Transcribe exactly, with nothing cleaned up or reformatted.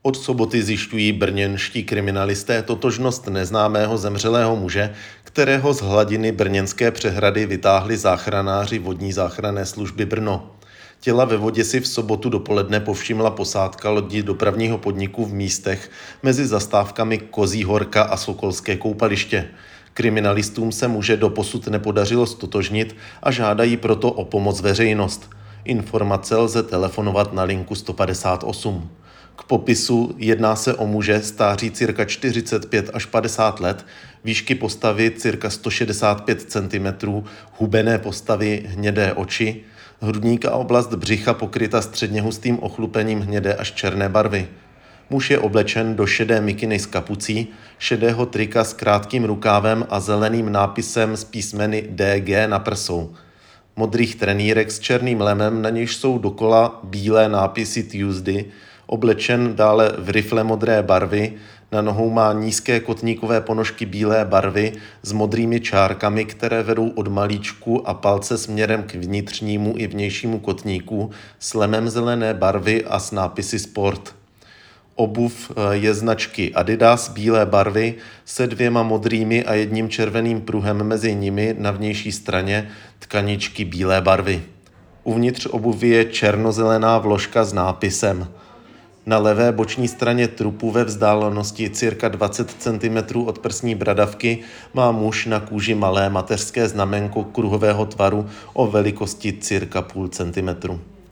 Od soboty zjišťují brněnští kriminalisté totožnost neznámého zemřelého muže, kterého z hladiny brněnské přehrady vytáhli záchranáři vodní záchranné služby Brno. Těla ve vodě si v sobotu dopoledne povšimla posádka lodi dopravního podniku v Místech mezi zastávkami Kozí Horka a Sokolské koupaliště. Kriminalistům se muže doposud nepodařilo ztotožnit a žádají proto o pomoc veřejnost. Informace lze telefonovat na linku sto padesát osm. K popisu: jedná se o muže stáří cirka čtyřicet pět až padesát let, výšky postavy cirka sto šedesát pět centimetrů, hubené postavy, hnědé oči, hrudník a oblast břicha pokryta středně hustým ochlupením hnědé až černé barvy. Muž je oblečen do šedé mikiny s kapucí, šedého trika s krátkým rukávem a zeleným nápisem s písmeny D G na prsou. Modrých trenýrek s černým lemem, na nějž jsou dokola bílé nápisy Tuesday, oblečen dále v rifle modré barvy, na nohou má nízké kotníkové ponožky bílé barvy s modrými čárkami, které vedou od malíčku a palce směrem k vnitřnímu i vnějšímu kotníku, s lemem zelené barvy a s nápisy Sport. Obuv je značky Adidas bílé barvy se dvěma modrými a jedním červeným pruhem mezi nimi, na vnější straně tkaničky bílé barvy. Uvnitř obuvi je černozelená vložka s nápisem. Na levé boční straně trupu ve vzdálenosti cirka dvacet centimetrů od prsní bradavky má muž na kůži malé mateřské znaménko kruhového tvaru o velikosti cirka půl centimetru.